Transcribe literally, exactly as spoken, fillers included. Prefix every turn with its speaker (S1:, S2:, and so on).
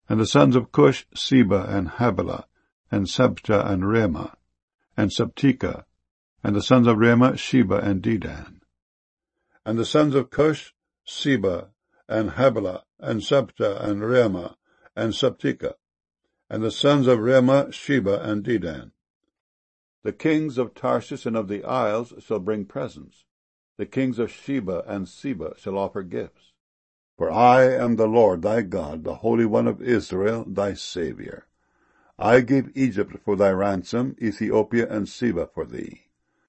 S1: And the sons of Cush, Seba, and Havilah, and Sabta, and Ramah, and Sabteka. And the sons of Ramah, Sheba, and Dedan. And the sons of Cush, Seba, and Havilah, and Sabta, and Ramah, and Sabteka. And the sons of Ramah, Sheba, and Dedan. The kings of Tarshish and of the isles shall bring presents. The kings of Sheba and Seba shall offer gifts. For I am the Lord thy God, the Holy One of Israel, thy Saviour. I gave Egypt for thy ransom, Ethiopia and Seba for thee.